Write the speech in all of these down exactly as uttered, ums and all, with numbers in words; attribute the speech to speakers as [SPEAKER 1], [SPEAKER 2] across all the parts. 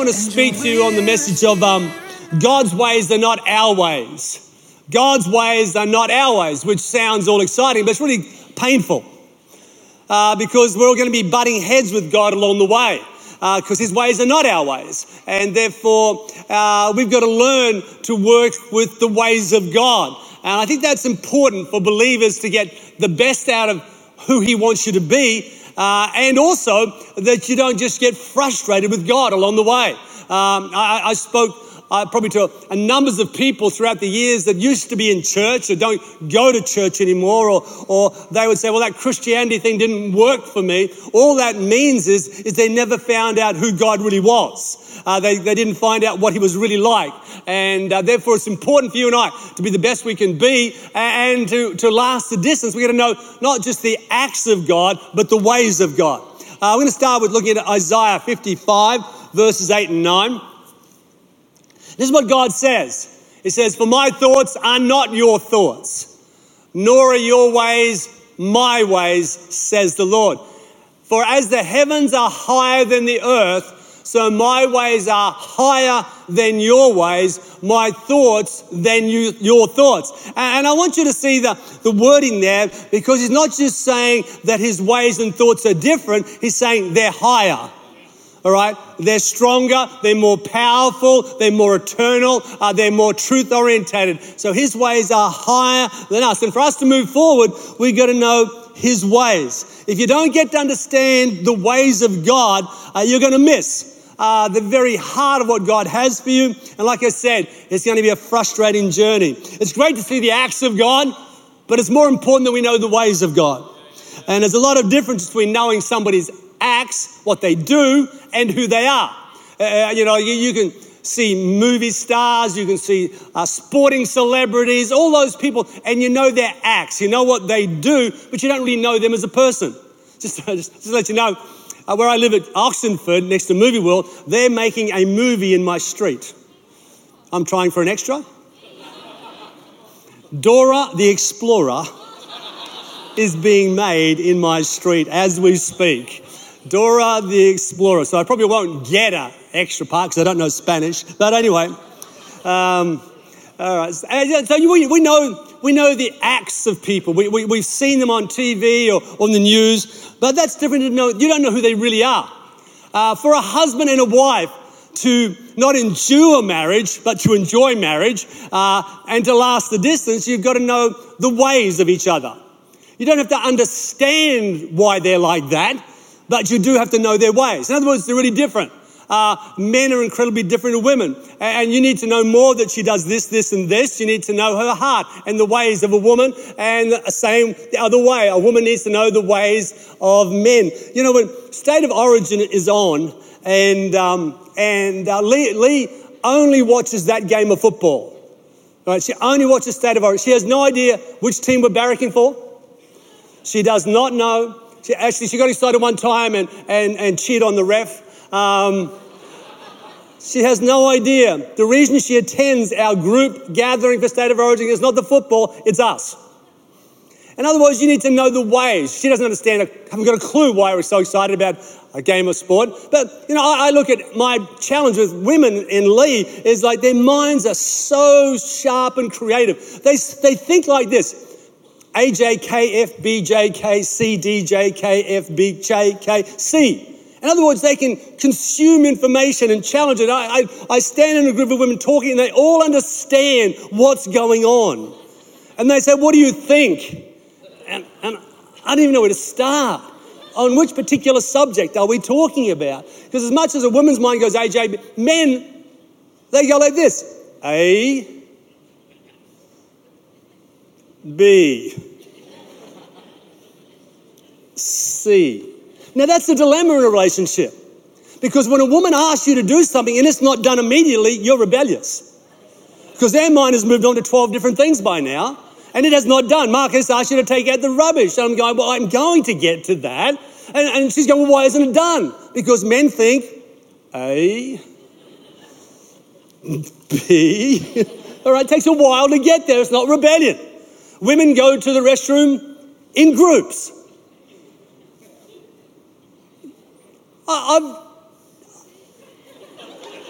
[SPEAKER 1] want to speak to you on the message of um, God's ways are not our ways. God's ways are not our ways, which sounds all exciting, but it's really painful uh, because we're all going to be butting heads with God along the way because uh, his ways are not our ways. And therefore, uh, we've got to learn to work with the ways of God. And I think that's important for believers to get the best out of who he wants you to be. Uh, and also that you don't just get frustrated with God along the way. Um, I, I spoke uh, probably to a, a numbers of people throughout the years that used to be in church or don't go to church anymore, or, or they would say, well, that Christianity thing didn't work for me. All that means is, is they never found out who God really was. Uh, they, they didn't find out what he was really like. And uh, therefore, it's important for you and I to be the best we can be and to, to last the distance. We've got to know not just the acts of God, but the ways of God. Uh, we're going to start with looking at Isaiah fifty-five, verses eight and nine. This is what God says. It says, "For my thoughts are not your thoughts, nor are your ways my ways, says the Lord. For as the heavens are higher than the earth, so my ways are higher than your ways, my thoughts than you, your thoughts." And I want you to see the, the wording there, because he's not just saying that his ways and thoughts are different. He's saying they're higher. All right? They're stronger. They're more powerful. They're more eternal. Uh, they're more truth orientated. So his ways are higher than us. And for us to move forward, we've got to know his ways. If you don't get to understand the ways of God, uh, you're going to miss Uh, the very heart of what God has for you. And like I said, it's going to be a frustrating journey. It's great to see the acts of God, but it's more important that we know the ways of God. And there's a lot of difference between knowing somebody's acts, what they do, and who they are. Uh, you know, you, you can see movie stars, you can see uh, sporting celebrities, all those people, and you know their acts. You know what they do, but you don't really know them as a person. Just, just, just to let you know, Uh, where I live at Oxenford, next to Movie World, they're making a movie in my street. I'm trying for an extra. Dora the Explorer is being made in my street as we speak. Dora the Explorer. So I probably won't get an extra part because I don't know Spanish. But anyway, um, all right. So we, we know we know the acts of people. We, we, we've seen them on T V or on the news, but that's different to know. You don't know who they really are. Uh, for a husband and a wife to not endure marriage, but to enjoy marriage uh, and to last the distance, you've got to know the ways of each other. You don't have to understand why they're like that, but you do have to know their ways. In other words, they're really different. Uh, men are incredibly different to women. And you need to know more that she does this, this, and this. You need to know her heart and the ways of a woman. And the same the other way. A woman needs to know the ways of men. You know, when State of Origin is on, and um, and uh, Lee, Lee only watches that game of football. Right? She only watches State of Origin. She has no idea which team we're barracking for. She does not know. She, actually, she got excited one time and, and, and cheered on the ref. Um, she has no idea. The reason she attends our group gathering for State of Origin is not the football, it's us. In other words, you need to know the ways. She doesn't understand. I haven't got a clue why we're so excited about a game of sport. But, you know, I, I look at my challenge with women in Lee is like their minds are so sharp and creative. They, they think like this. A J K F B J K C D J K F B J K C. In other words, they can consume information and challenge it. I, I, I stand in a group of women talking and they all understand what's going on. And they say, what do you think? And, and I don't even know where to start. On which particular subject are we talking about? Because as much as a woman's mind goes A J, men, they go like this. A, B, C. Now, that's the dilemma in a relationship. Because when a woman asks you to do something and it's not done immediately, you're rebellious. Because their mind has moved on to twelve different things by now, and it has not done. Marcus asked you to take out the rubbish. And I'm going, well, I'm going to get to that. And, and she's going, well, why isn't it done? Because men think, A, B. All right, it takes a while to get there. It's not rebellion. Women go to the restroom in groups. I've,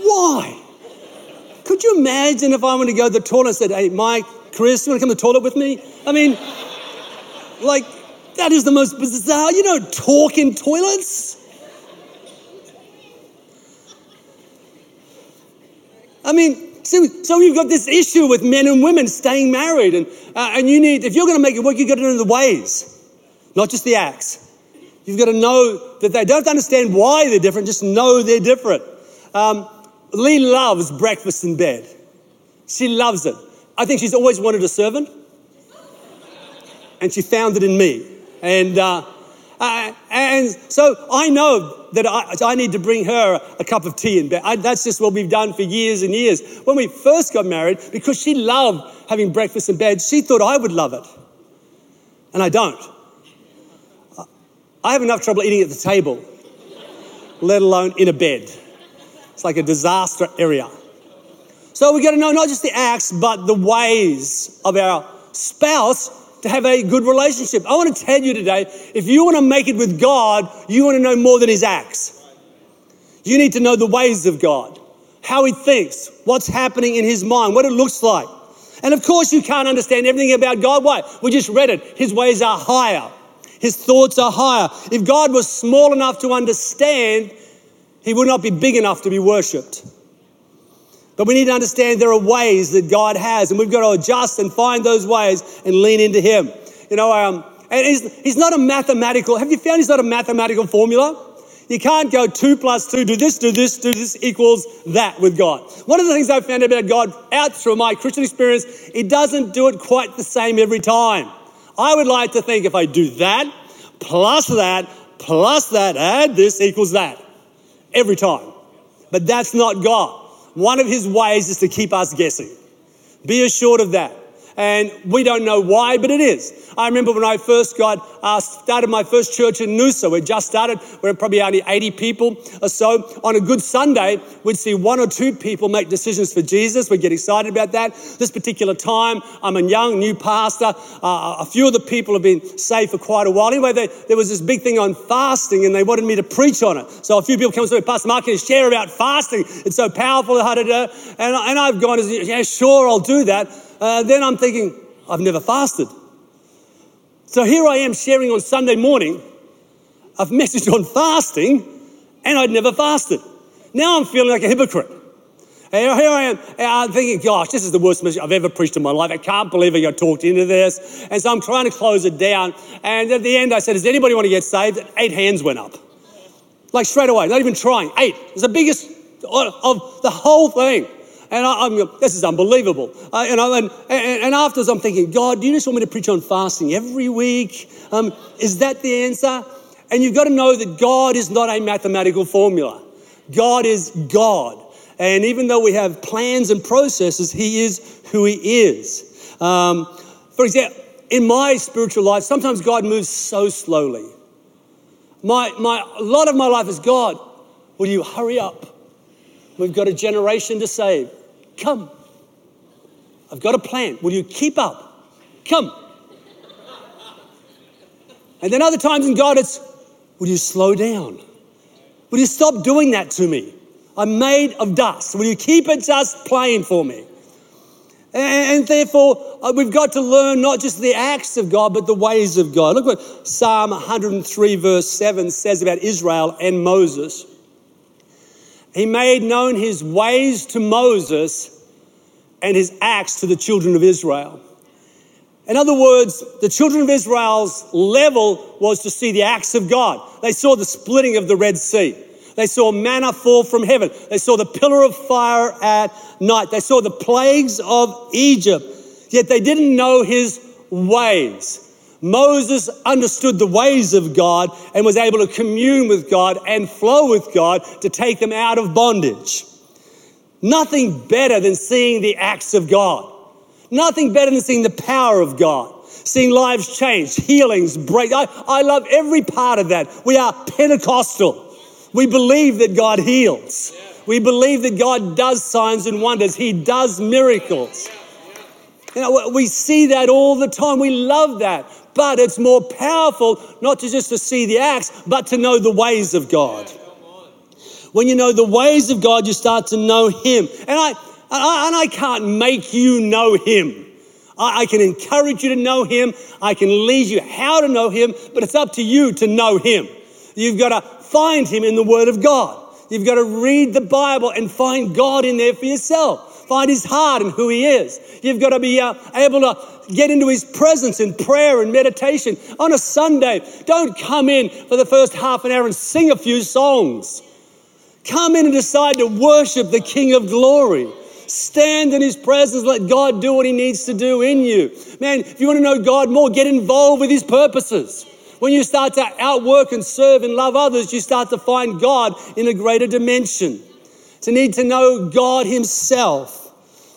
[SPEAKER 1] Why? Could you imagine if I went to go to the toilet and said, hey, Mike, Chris, you want to come to the toilet with me? I mean, like, that is the most bizarre. You don't talk in toilets. I mean, so, so you've got this issue with men and women staying married. And, uh, and you need, if you're going to make it work, you've got to know the ways, not just the acts. You've got to know that they don't understand why they're different, just know they're different. Um, Lee loves breakfast in bed. She loves it. I think she's always wanted a servant. And she found it in me. And uh, uh, and so I know that I, I need to bring her a cup of tea in bed. I, that's just what we've done for years and years. When we first got married, because she loved having breakfast in bed, she thought I would love it. And I don't. I have enough trouble eating at the table, let alone in a bed. It's like a disaster area. So we got to know not just the acts, but the ways of our spouse to have a good relationship. I want to tell you today, if you want to make it with God, you want to know more than his acts. You need to know the ways of God, how he thinks, what's happening in his mind, what it looks like. And of course, you can't understand everything about God. Why? We just read it. His ways are higher. His thoughts are higher. If God was small enough to understand, he would not be big enough to be worshipped. But we need to understand there are ways that God has, and we've got to adjust and find those ways and lean into him. You know, um, and he's, he's not a mathematical, have you found he's not a mathematical formula? You can't go two plus two, do this, do this, do this equals that with God. One of the things I've found about God out through my Christian experience, he doesn't do it quite the same every time. I would like to think if I do that, plus that, plus that, add this equals that. Every time. But that's not God. One of his ways is to keep us guessing. Be assured of that. And we don't know why, but it is. I remember when I first got uh, started my first church in Noosa. We just started. We're probably only eighty people or so. On a good Sunday, we'd see one or two people make decisions for Jesus. We'd get excited about that. This particular time, I'm a young, new pastor. Uh, a few of the people have been saved for quite a while. Anyway, they, there was this big thing on fasting, and they wanted me to preach on it. So a few people come to me, Pastor Mark, can you share about fasting? It's so powerful. And, and I've gone, yeah, sure, I'll do that. Uh, then I'm thinking, I've never fasted. So here I am sharing on Sunday morning a message on fasting, and I'd never fasted. Now I'm feeling like a hypocrite. And here I am, and I'm thinking, gosh, this is the worst message I've ever preached in my life. I can't believe I got talked into this. And so I'm trying to close it down. And at the end I said, does anybody want to get saved? Eight hands went up. Like straight away, not even trying. Eight. It was the biggest of the whole thing. And I, I'm, this is unbelievable. Uh, you know, and, and, and afterwards I'm thinking, God, do you just want me to preach on fasting every week? Um, is that the answer? And you've got to know that God is not a mathematical formula. God is God. And even though we have plans and processes, he is who he is. Um, for example, in my spiritual life, sometimes God moves so slowly. My, my, a lot of my life is, God, will you hurry up? We've got a generation to save. Come. I've got a plan. Will you keep up? Come. And then other times in God, it's, will you slow down? Will you stop doing that to me? I'm made of dust. Will you keep it just plain for me? And, and therefore, uh, we've got to learn not just the acts of God, but the ways of God. Look what Psalm one hundred three verse seven says about Israel and Moses. He made known his ways to Moses and his acts to the children of Israel. In other words, the children of Israel's level was to see the acts of God. They saw the splitting of the Red Sea. They saw manna fall from heaven. They saw the pillar of fire at night. They saw the plagues of Egypt. Yet they didn't know his ways. Moses understood the ways of God and was able to commune with God and flow with God to take them out of bondage. Nothing better than seeing the acts of God. Nothing better than seeing the power of God. Seeing lives change, healings, break. I, I love every part of that. We are Pentecostal. We believe that God heals. We believe that God does signs and wonders. He does miracles. You know, we see that all the time. We love that. But it's more powerful not to just to see the acts, but to know the ways of God. When you know the ways of God, you start to know him. And I, and I, and I can't make you know him. I, I can encourage you to know him. I can lead you how to know him, but it's up to you to know him. You've got to find him in the Word of God. You've got to read the Bible and find God in there for yourself. Find his heart and who he is. You've got to be uh, able to get into his presence in prayer and meditation. On a Sunday, don't come in for the first half an hour and sing a few songs. Come in and decide to worship the King of Glory. Stand in his presence. Let God do what he needs to do in you. Man, if you want to know God more, get involved with his purposes. When you start to outwork and serve and love others, you start to find God in a greater dimension. To need to know God himself.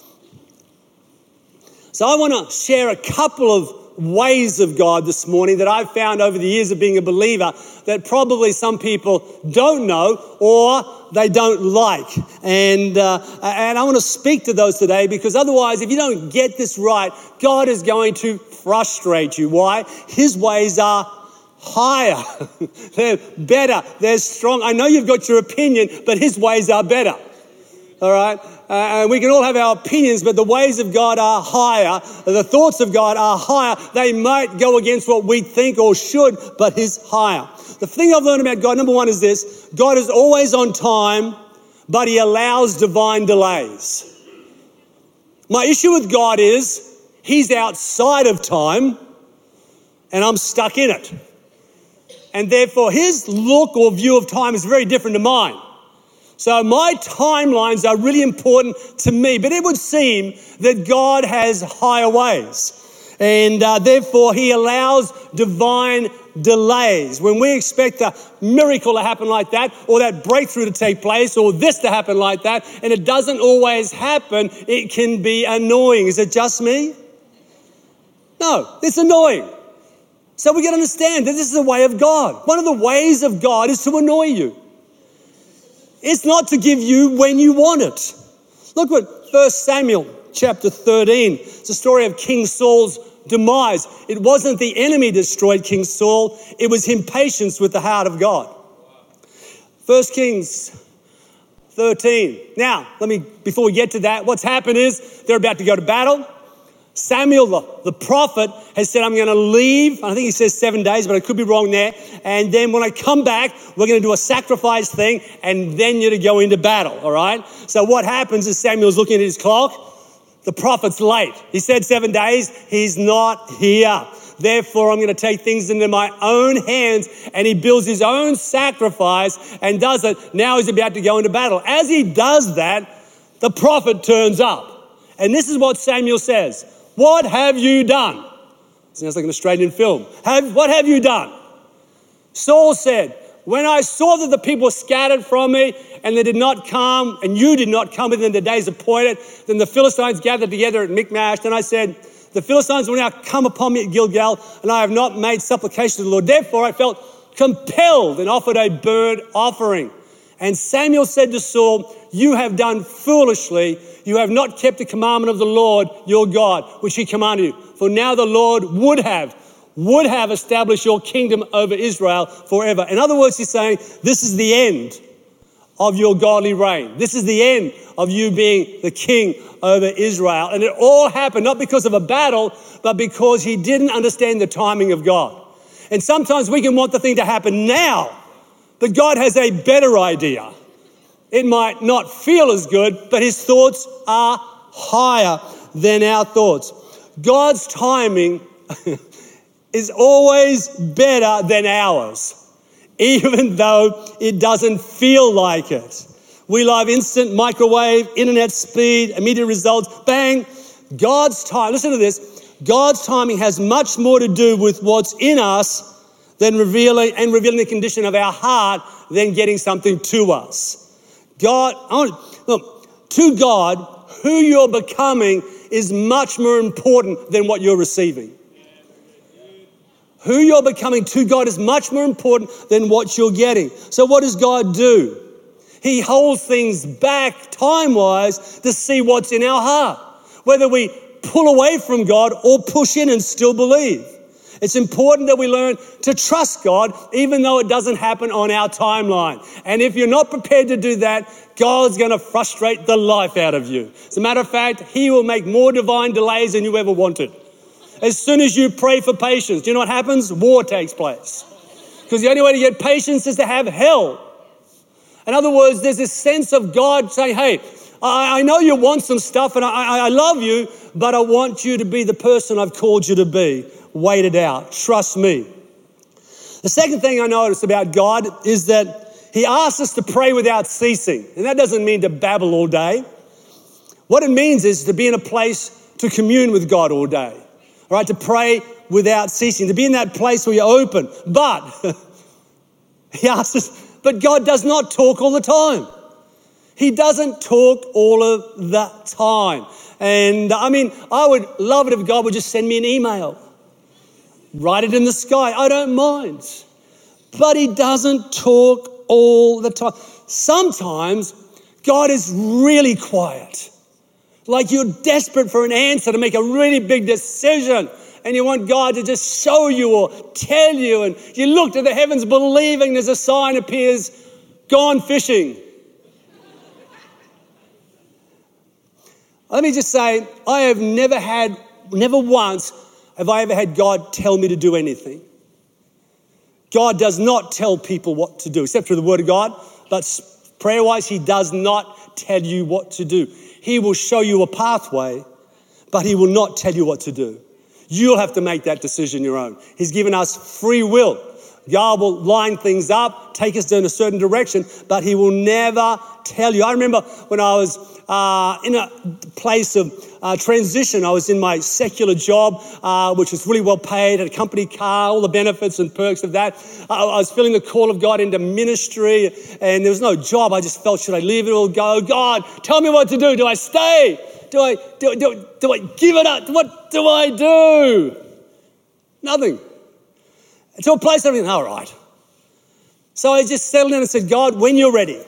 [SPEAKER 1] So I want to share a couple of ways of God this morning that I've found over the years of being a believer that probably some people don't know or they don't like. And, uh, and I want to speak to those today, because otherwise, if you don't get this right, God is going to frustrate you. Why? His ways are higher. They're better. They're strong. I know you've got your opinion, but his ways are better. All right? Uh, and we can all have our opinions, but the ways of God are higher. The thoughts of God are higher. They might go against what we think or should, but his higher. The thing I've learned about God, number one, is this. God is always on time, but he allows divine delays. My issue with God is he's outside of time and I'm stuck in it. And therefore, his look or view of time is very different to mine. So my timelines are really important to me, but it would seem that God has higher ways. And uh, therefore, he allows divine delays. When we expect a miracle to happen like that, or that breakthrough to take place, or this to happen like that, and it doesn't always happen, it can be annoying. Is it just me? No, it's annoying. So we got to understand that this is the way of God. One of the ways of God is to annoy you. It's not to give you when you want it. Look what First Samuel chapter thirteen. It's a story of King Saul's demise. It wasn't the enemy destroyed King Saul. It was impatience with the heart of God. First Kings thirteen. Now, let me, before we get to that, what's happened is they're about to go to battle. Samuel, the, the prophet, has said, I'm going to leave. I think he says seven days, but I could be wrong there. And then when I come back, we're going to do a sacrifice thing, and then you're to go into battle, all right? So what happens is Samuel's looking at his clock. The prophet's late. He said seven days. He's not here. Therefore, I'm going to take things into my own hands. And he builds his own sacrifice and does it. Now he's about to go into battle. As he does that, the prophet turns up. And this is what Samuel says. What have you done? Sounds like an Australian film. Have, what have you done? Saul said, when I saw that the people were scattered from me and they did not come, and you did not come within the days appointed, then the Philistines gathered together at Michmash. And I said, the Philistines will now come upon me at Gilgal, and I have not made supplication to the Lord. Therefore, I felt compelled and offered a burnt offering. And Samuel said to Saul, you have done foolishly. You have not kept the commandment of the Lord your God, which he commanded you. For now the Lord would have, would have established your kingdom over Israel forever. In other words, he's saying, this is the end of your godly reign. This is the end of you being the king over Israel. And it all happened not because of a battle, but because he didn't understand the timing of God. And sometimes we can want the thing to happen now, but God has a better idea. It might not feel as good, but his thoughts are higher than our thoughts. God's timing is always better than ours, even though it doesn't feel like it. We love instant microwave, internet speed, immediate results, bang. God's time, listen to this, God's timing has much more to do with what's in us than revealing and revealing the condition of our heart than getting something to us. God, look, to God, who you're becoming is much more important than what you're receiving. Who you're becoming to God is much more important than what you're getting. So what does God do? He holds things back time-wise to see what's in our heart, whether we pull away from God or push in and still believe. It's important that we learn to trust God even though it doesn't happen on our timeline. And if you're not prepared to do that, God's going to frustrate the life out of you. As a matter of fact, he will make more divine delays than you ever wanted. As soon as you pray for patience, do you know what happens? War takes place. Because the only way to get patience is to have hell. In other words, there's this sense of God saying, hey, I, I know you want some stuff and I, I, I love you, but I want you to be the person I've called you to be. Wait it out. Trust me. The second thing I noticed about God is that he asks us to pray without ceasing. And that doesn't mean to babble all day. What it means is to be in a place to commune with God all day. All right, to pray without ceasing, to be in that place where you're open. But he asks us, but God does not talk all the time. He doesn't talk all of the time. And I mean, I would love it if God would just send me an email. Write it in the sky. I don't mind. But he doesn't talk all the time. Sometimes God is really quiet. Like you're desperate for an answer to make a really big decision. And you want God to just show you or tell you. And you look to the heavens believing there's a sign appears, gone fishing. Let me just say, I have never had, never once have I ever had God tell me to do anything. God does not tell people what to do, except through the word of God. But prayer-wise, he does not tell you what to do. He will show you a pathway, but he will not tell you what to do. You'll have to make that decision your own. He's given us free will. God will line things up, take us in a certain direction, but he will never tell you. I remember when I was uh, in a place of uh, transition, I was in my secular job, uh, which was really well paid, had a company car, all the benefits and perks of that. I, I was feeling the call of God into ministry, and there was no job. I just felt, should I leave it or go? God, tell me what to do. Do I stay? Do I, do, do, do I give it up? What do I do? Nothing. To a place I went, all right. So I just settled in and said, God, when you're ready,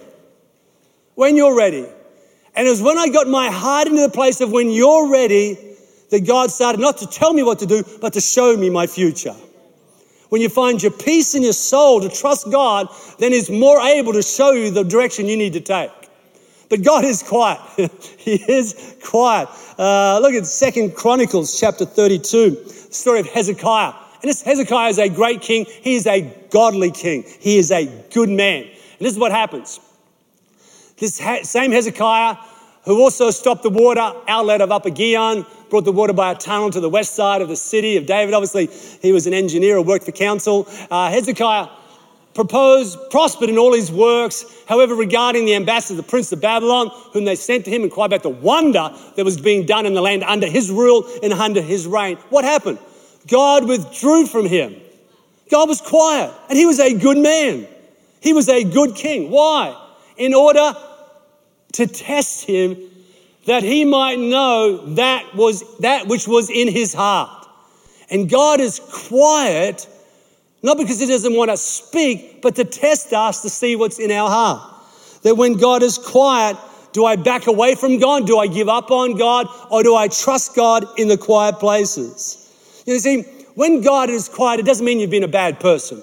[SPEAKER 1] when you're ready. And it was when I got my heart into the place of when you're ready that God started not to tell me what to do, but to show me my future. When you find your peace in your soul to trust God, then he's more able to show you the direction you need to take. But God is quiet. He is quiet. Uh, look at Second Chronicles chapter thirty-two, the story of Hezekiah. And this Hezekiah is a great king. He is a godly king. He is a good man. And this is what happens. This ha- same Hezekiah, who also stopped the water outlet of Upper Gihon, brought the water by a tunnel to the west side of the city of David. Obviously, he was an engineer or worked for council. Uh, Hezekiah proposed, prospered in all his works. However, regarding the ambassador, the prince of Babylon, whom they sent to him, inquired about the wonder that was being done in the land under his rule and under his reign. What happened? God withdrew from him. God was quiet, and he was a good man. He was a good king. Why? In order to test him, that he might know that was that which was in his heart. And God is quiet, not because he doesn't want to speak, but to test us to see what's in our heart. That when God is quiet, do I back away from God? Do I give up on God? Or do I trust God in the quiet places? You see, when God is quiet, it doesn't mean you've been a bad person.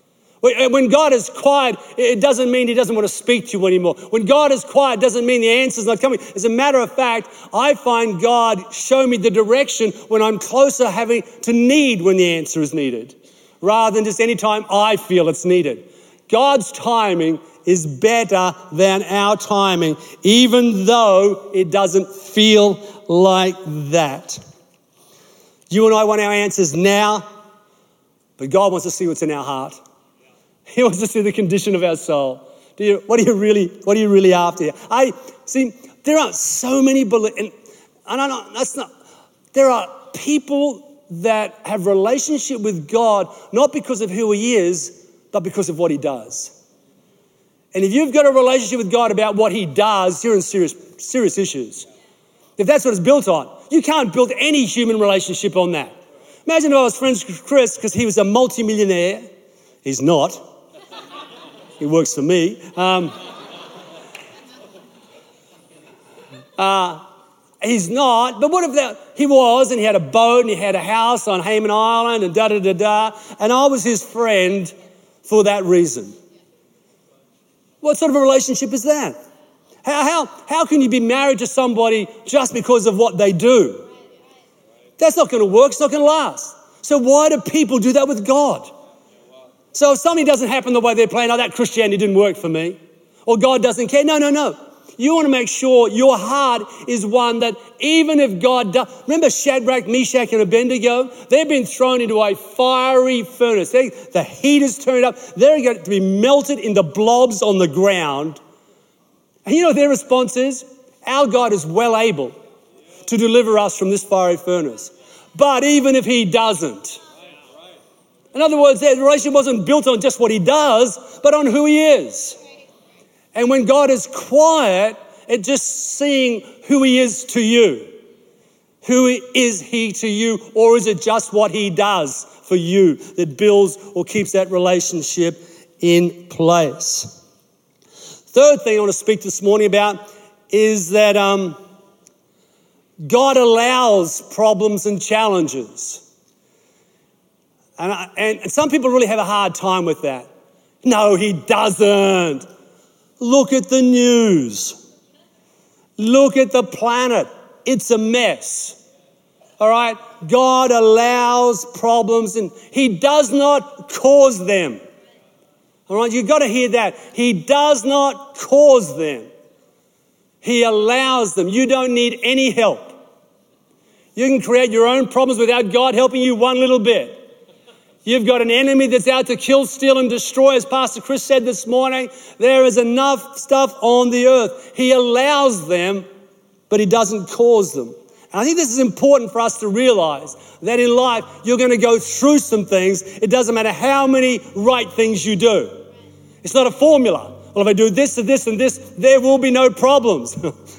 [SPEAKER 1] When God is quiet, it doesn't mean he doesn't want to speak to you anymore. When God is quiet, it doesn't mean the answer's not coming. As a matter of fact, I find God show me the direction when I'm closer having to need when the answer is needed, rather than just any time I feel it's needed. God's timing is better than our timing, even though it doesn't feel like that. You and I want our answers now, but God wants to see what's in our heart. He wants to see the condition of our soul. Do you, what are you really, what are you really after here? I see there are so many believers, and, and I know that's not, there are people that have relationship with God, not because of who he is, but because of what he does. And if you've got a relationship with God about what he does, you're in serious, serious issues. If that's what it's built on, you can't build any human relationship on that. Imagine if I was friends with Chris because he was a multimillionaire. He's not. He works for me. Um, uh, He's not, but what if that, he was, and he had a boat, and he had a house on Hayman Island, and da-da-da-da, and I was his friend for that reason. What sort of a relationship is that? How, how, how can you be married to somebody just because of what they do? That's not going to work. It's not going to last. So why do people do that with God? So if something doesn't happen the way they're planning, oh, that Christianity didn't work for me, or God doesn't care. No, no, no. You want to make sure your heart is one that even if God does... Remember Shadrach, Meshach, and Abednego? They've been thrown into a fiery furnace. They, the heat is turned up. They're going to be melted into blobs on the ground. And you know what their response is? Our God is well able to deliver us from this fiery furnace. But even if he doesn't... In other words, their relationship wasn't built on just what he does, but on who he is. And when God is quiet, it's just seeing who he is to you. Who is he to you? Or is it just what he does for you that builds or keeps that relationship in place? Third thing I want to speak this morning about is that um, God allows problems and challenges. And, I, and some people really have a hard time with that. No, he doesn't. Look at the news. Look at the planet. It's a mess. All right? God allows problems and he does not cause them. All right? You've got to hear that. He does not cause them. He allows them. You don't need any help. You can create your own problems without God helping you one little bit. You've got an enemy that's out to kill, steal, and destroy. As Pastor Chris said this morning, there is enough stuff on the earth. He allows them, but he doesn't cause them. And I think this is important for us to realize that in life, you're going to go through some things. It doesn't matter how many right things you do. It's not a formula. Well, if I do this and this and this, there will be no problems.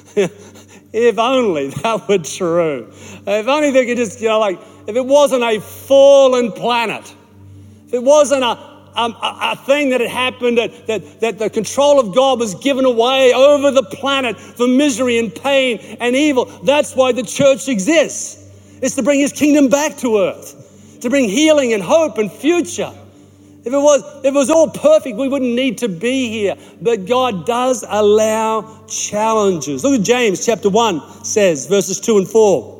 [SPEAKER 1] If only that were true. If only they could just, you know, like, if it wasn't a fallen planet, if it wasn't a, a, a thing that had happened, that, that, that the control of God was given away over the planet for misery and pain and evil. That's why the church exists. It's to bring his kingdom back to earth, to bring healing and hope and future. If it was, if it was all perfect, we wouldn't need to be here. But God does allow challenges. Look at James chapter one says, verses two and four.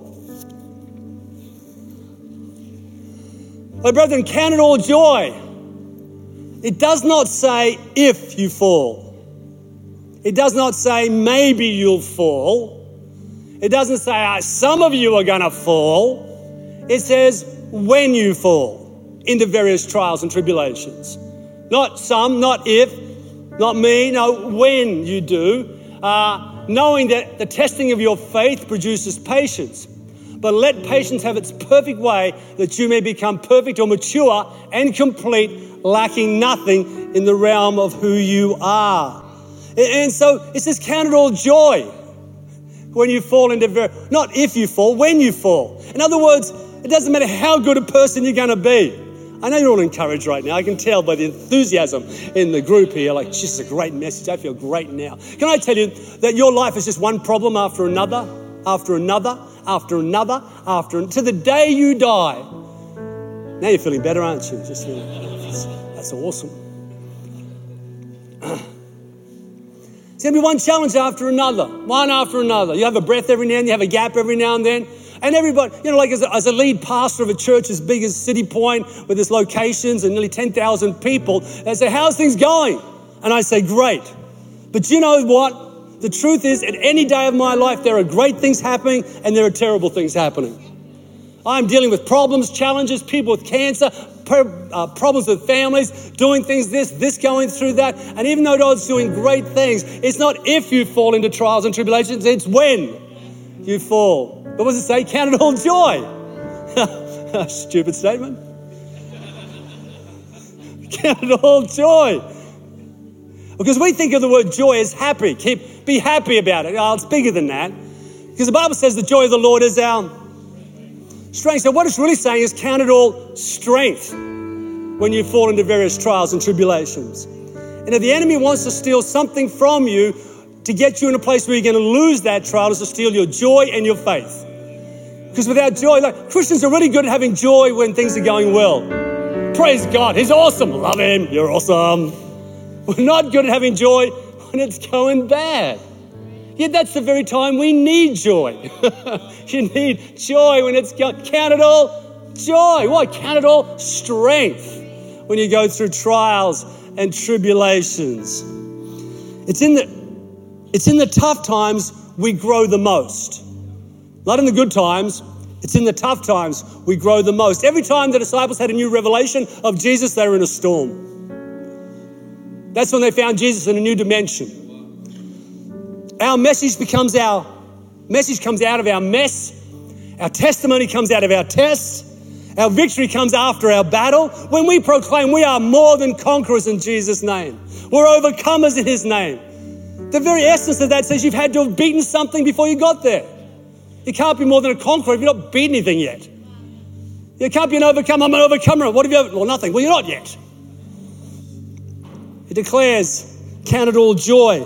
[SPEAKER 1] My brethren, count it all joy. It does not say if you fall. It does not say maybe you'll fall. It doesn't say uh, some of you are going to fall. It says when you fall into various trials and tribulations. Not some, not if, not me, no, when you do. Uh, knowing that the testing of your faith produces patience. But let patience have its perfect way, that you may become perfect or mature and complete, lacking nothing in the realm of who you are. And so it says, count it all joy when you fall into, ver- not if you fall, when you fall. In other words, it doesn't matter how good a person you're going to be. I know you're all encouraged right now. I can tell by the enthusiasm in the group here. Like, this is a great message. I feel great now. Can I tell you that your life is just one problem after another, after another, after another, after to the day you die. Now you're feeling better, aren't you? Just feeling, that's, that's awesome. It's going to be one challenge after another, one after another. You have a breath every now and then, you have a gap every now and then. And everybody, you know, like as a, as a lead pastor of a church as big as City Point, with its locations and nearly ten thousand people, they say, how's things going? And I say, great. But you know what? The truth is, at any day of my life, there are great things happening and there are terrible things happening. I'm dealing with problems, challenges, people with cancer, per, uh, problems with families, doing things this, this going through that. And even though God's doing great things, it's not if you fall into trials and tribulations, it's when you fall. But what does it say? Count it all joy. Stupid statement. Count it all joy. Because we think of the word joy as happy. Keep, be happy about it. Oh, it's bigger than that. Because the Bible says the joy of the Lord is our strength. So what it's really saying is count it all strength when you fall into various trials and tribulations. And if the enemy wants to steal something from you, to get you in a place where you're going to lose that trial is to steal your joy and your faith. Because without joy, like Christians are really good at having joy when things are going well. Praise God, he's awesome. Love him, you're awesome. We're not good at having joy when it's going bad. Yet that's the very time we need joy. You need joy when it's going. Count it all joy. Why? Count it all strength when you go through trials and tribulations. It's in the it's in the tough times we grow the most. Not in the good times. It's in the tough times we grow the most. Every time the disciples had a new revelation of Jesus, they were in a storm. That's when they found Jesus in a new dimension. Our message becomes our message comes out of our mess. Our testimony comes out of our test. Our victory comes after our battle. When we proclaim we are more than conquerors in Jesus' name. We're overcomers in his name. The very essence of that says you've had to have beaten something before you got there. You can't be more than a conqueror if you've not beaten anything yet. You can't be an overcomer. I'm an overcomer. What have you over? Well, nothing. Well, you're not yet. It declares, count it all joy.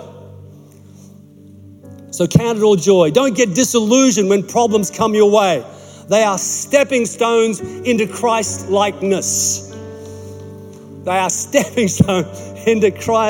[SPEAKER 1] So count it all joy. Don't get disillusioned when problems come your way. They are stepping stones into Christ-likeness. They are stepping stones into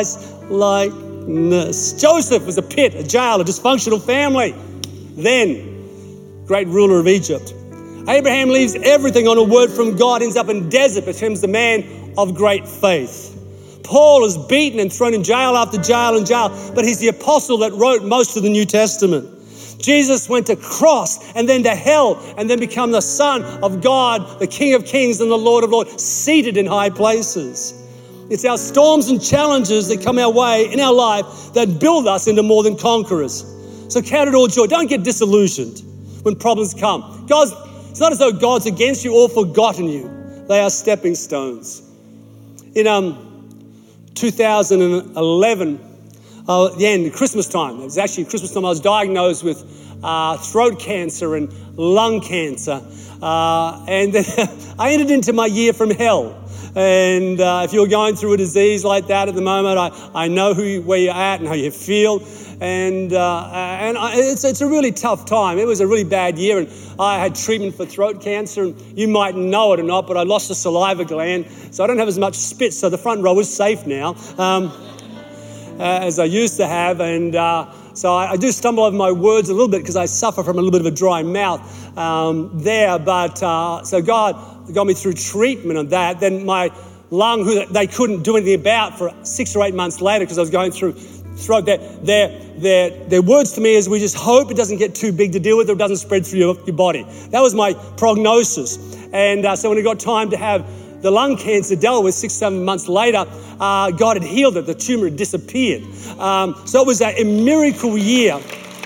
[SPEAKER 1] Christ-likeness. Joseph was a pit, a jail, a dysfunctional family. Then, great ruler of Egypt. Abraham leaves everything on a word from God, ends up in desert, becomes the man of great faith. Paul is beaten and thrown in jail after jail and jail, but he's the apostle that wrote most of the New Testament. Jesus went to cross and then to hell and then become the Son of God, the King of Kings and the Lord of Lords, seated in high places. It's our storms and challenges that come our way in our life that build us into more than conquerors. So count it all joy. Don't get disillusioned when problems come. God's, it's not as though God's against you or forgotten you. They are stepping stones. In um, two thousand eleven, uh, at the end, Christmas time, it was actually Christmas time, I was diagnosed with uh, throat cancer and lung cancer. Uh, and then I entered into my year from hell. And uh, if you're going through a disease like that at the moment, I, I know who you, where you're at and how you feel. And uh, and I, it's it's a really tough time. It was a really bad year, and I had treatment for throat cancer. And you might know it or not, but I lost a saliva gland, so I don't have as much spit. So the front row is safe now, um, uh, as I used to have. And uh, so I, I do stumble over my words a little bit because I suffer from a little bit of a dry mouth um, there. But uh, so God got me through treatment on that. Then my lung, who they couldn't do anything about for six or eight months later because I was going through throat. Their, their, their, their words to me is, we just hope it doesn't get too big to deal with or it doesn't spread through your, your body. That was my prognosis. And uh, so when it got time to have the lung cancer dealt with six, seven months later, uh, God had healed it. The tumor had disappeared. Um, so it was a, a miracle year.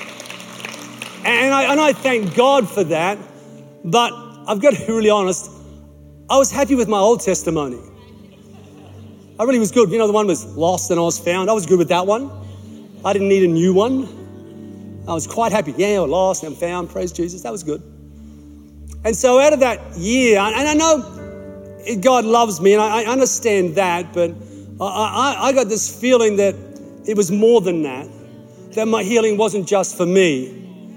[SPEAKER 1] And I, and I thank God for that. But I've got to be really honest, I was happy with my old testimony. I really was good. You know, the one was lost and I was found. I was good with that one. I didn't need a new one. I was quite happy. Yeah, I was lost and I'm found. Praise Jesus. That was good. And so out of that year, and I know God loves me and I understand that, but I, I, I got this feeling that it was more than that, that my healing wasn't just for me.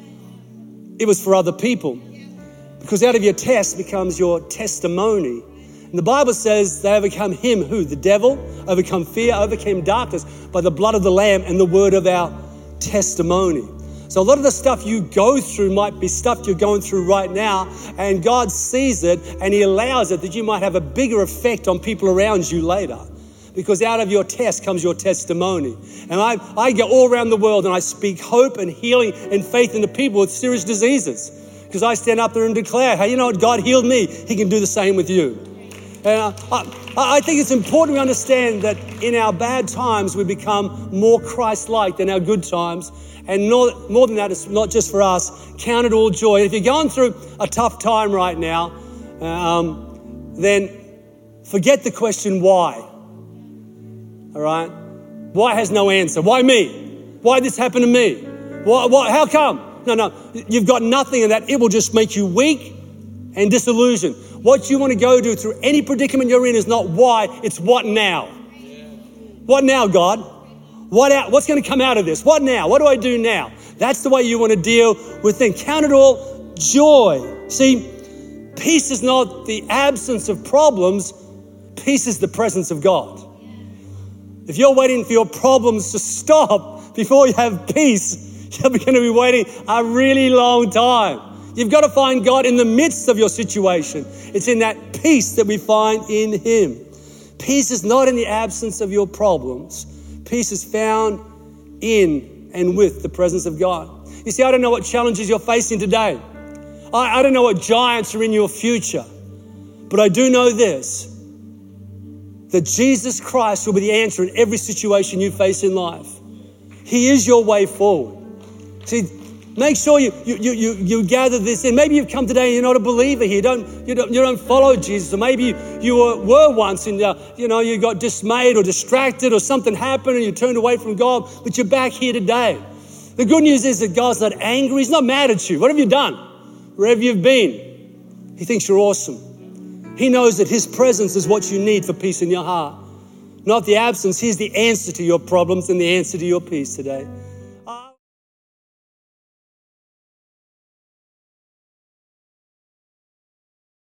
[SPEAKER 1] It was for other people. Because out of your test becomes your testimony. And the Bible says they overcome him, who? The devil, overcome fear, overcame darkness by the blood of the Lamb and the word of our testimony. So a lot of the stuff you go through might be stuff you're going through right now, and God sees it and he allows it that you might have a bigger effect on people around you later. Because out of your test comes your testimony. And I, I go all around the world and I speak hope and healing and faith into people with serious diseases. Because I stand up there and declare, hey, you know what? God healed me. He can do the same with you. And I, I think it's important we understand that in our bad times, we become more Christ-like than our good times. And more, more than that, it's not just for us. Count it all joy. If you're going through a tough time right now, um, then forget the question why. All right? Why has no answer? Why me? Why did this happen to me? Why, why, how come? No, no. You've got nothing in that. It will just make you weak and disillusioned. What you want to go do through any predicament you're in is not why, it's what now. What now, God? What out, what's going to come out of this? What now? What do I do now? That's the way you want to deal with things. Count it all joy. See, peace is not the absence of problems. Peace is the presence of God. If you're waiting for your problems to stop before you have peace, you're going to be waiting a really long time. You've got to find God in the midst of your situation. It's in that peace that we find in Him. Peace is not in the absence of your problems. Peace is found in and with the presence of God. You see, I don't know what challenges you're facing today. I, I don't know what giants are in your future. But I do know this, that Jesus Christ will be the answer in every situation you face in life. He is your way forward. See, make sure you you you you gather this in. Maybe you've come today and you're not a believer here. Don't you don't you don't follow Jesus, or maybe you, you were, were once and uh, you know you got dismayed or distracted or something happened and you turned away from God, but you're back here today. The good news is that God's not angry. He's not mad at you. What have you done? Wherever you've been, He thinks you're awesome. He knows that His presence is what you need for peace in your heart, not the absence. He's the answer to your problems and the answer to your peace today.